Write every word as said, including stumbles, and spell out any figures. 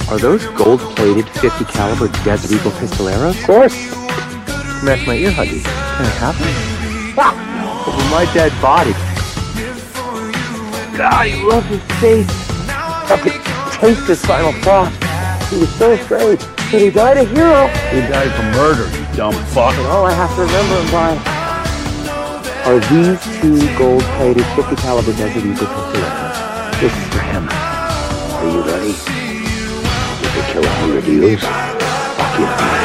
Are those gold-plated fifty caliber Desert Eagle Pistoleros? Of course. Smash my ear huggies. Can I have them? Ah! Over my dead body. God, he loves his face. I could taste his final thought. He was so afraid, but he died a hero. He died for murder, you dumb fuck. And all I have to remember him by are these two gold-plated fifty caliber Desert Eagle Pistoleros. This is for him. Are you ready? You could kill a hundred eagles. Fuck you.